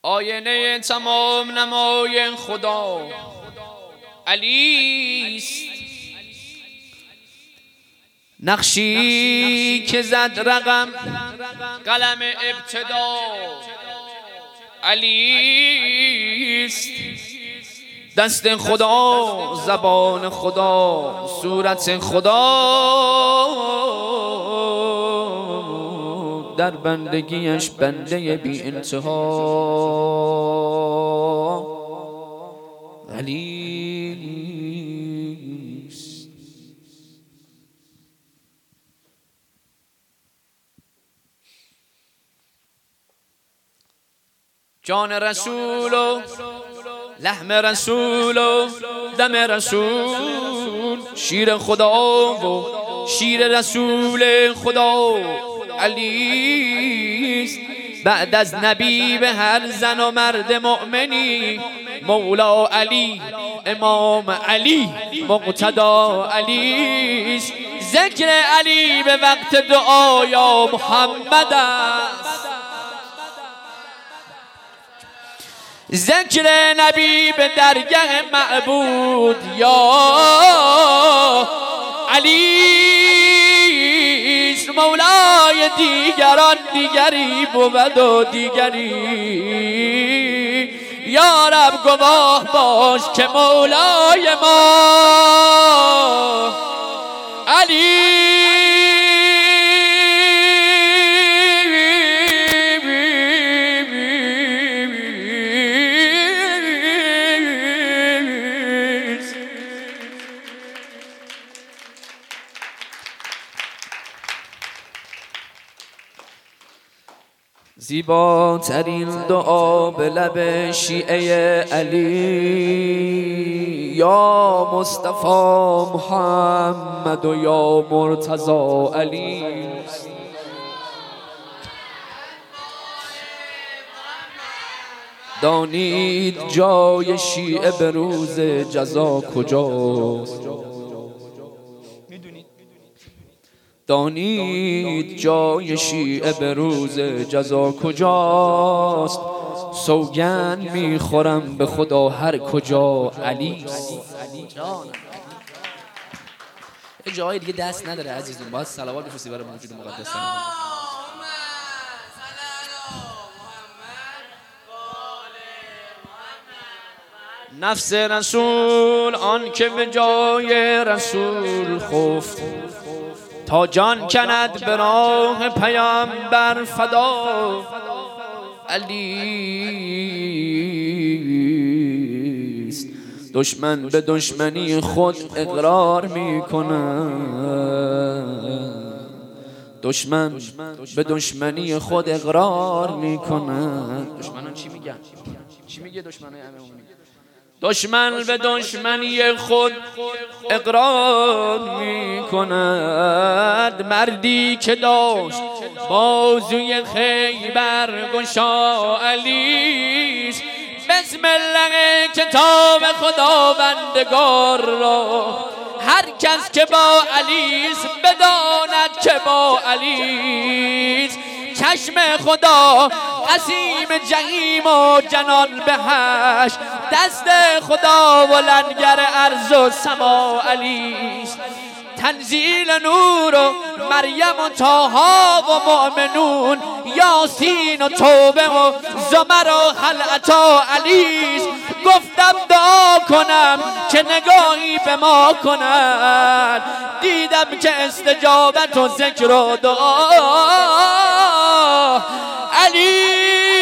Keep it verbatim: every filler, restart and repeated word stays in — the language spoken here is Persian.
آینه تمام نمای خدا علی است. نقشی که زد رقم قلم ابتدا علی است. دست خدا، زبان خدا، صورت خدا، در بندگیش بنده بی انتها علی است. جان رسول و لحم رسول و دم رسول، شیر خدا و شیر رسول خدا علی است. بعد از نبی به هر زن و مرد مؤمنی مولا علی، امام علی، مقتدا علی است. ذکر علی به وقت دعا یا محمد است. ذکر نبی به درگه معبود یا علی است. مولای دیگران دیگری بود و دیگری، یا رب گواه باش که مولای ما علی. زیباترین دعا به لب شیعه علی، یا مصطفی محمد و یا مرتضی علی. دانید جای شیعه به روز جزا کجاست؟ دانید جای شیعه به روز جزا کجاست؟ سوگند میخورم به خدا هر کجا علی است. یه جای دیگه دست نداره عزیزون، باید صلوات بفرستی برای موجود مقدس. نفس رسول آن که به جای رسول خفت، تا جان کند به راه پیامبر فدا علی است. دشمن به دشمنی خود اقرار می کند، دشمن به دشمنی خود اقرار می کند. دشمنان چی میگن؟ چی میگه دشمنای امامون؟ دشمن به دشمنی خود اقرار می کند. مردی که داشت بازوی خیبر گشا علی است. بسم الله کتاب خداوندگار را هر کس که با علی است بداند که با علی است. چشم خدا قسیم جحیم و جنان بهش، دست خدا و لنگر ارض و سما علی است. تنزیل نور و مریم و طاها و مؤمنون، یاسین و توبه و زمر و هل اتی علی است. گفتم دعا کنم که نگاهی به ما کنند، دیدم که استجابت و ذکر و دعا علی